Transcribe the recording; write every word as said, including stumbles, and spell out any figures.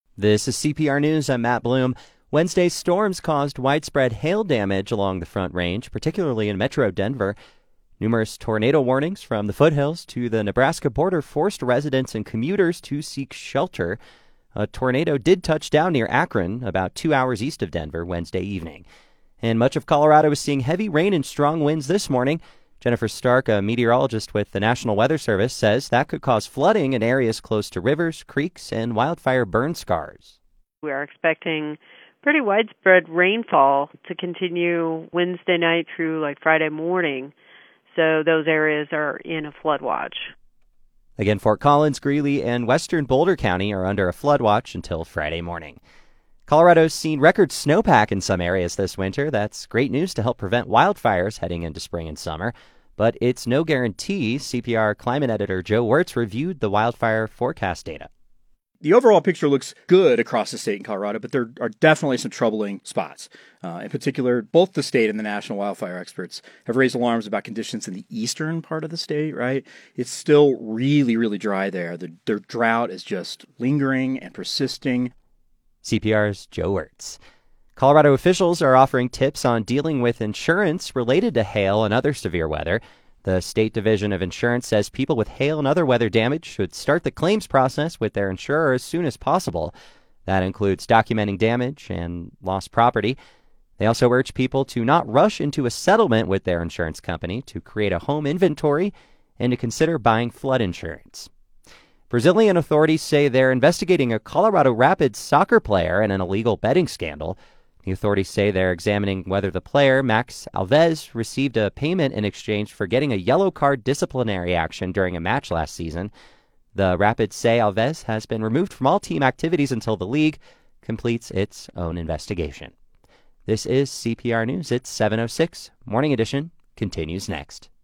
This is C P R News. I'm Matt Bloom. Wednesday's storms caused widespread hail damage along the Front Range, particularly in metro Denver. Numerous tornado warnings from the foothills to the Nebraska border forced residents and commuters to seek shelter. A tornado did touch down near Akron, about two hours east of Denver, Wednesday evening. And much of Colorado is seeing heavy rain and strong winds this morning. Jennifer Stark, a meteorologist with the National Weather Service, says that could cause flooding in areas close to rivers, creeks, and wildfire burn scars. We are expecting pretty widespread rainfall to continue Wednesday night through like Friday morning. So those areas are in a flood watch. Again, Fort Collins, Greeley, and western Boulder County are under a flood watch until Friday morning. Colorado's seen record snowpack in some areas this winter. That's great news to help prevent wildfires heading into spring and summer. But it's no guarantee. C P R climate editor Joe Wertz reviewed the wildfire forecast data. The overall picture looks good across the state in Colorado, but there are definitely some troubling spots. Uh, in particular, both the state and the national wildfire experts have raised alarms about conditions in the eastern part of the state, right? It's still really, really dry there. The, the drought is just lingering and persisting. C P R's Joe Wertz. Colorado officials are offering tips on dealing with insurance related to hail and other severe weather. The State Division of Insurance says people with hail and other weather damage should start the claims process with their insurer as soon as possible. That includes documenting damage and lost property. They also urge people to not rush into a settlement with their insurance company, to create a home inventory, and to consider buying flood insurance. Brazilian authorities say they're investigating a Colorado Rapids soccer player in an illegal betting scandal. The authorities say they're examining whether the player, Max Alves, received a payment in exchange for getting a yellow card disciplinary action during a match last season. The Rapids say Alves has been removed from all team activities until the league completes its own investigation. This is C P R News. It's seven oh six. Morning Edition continues next.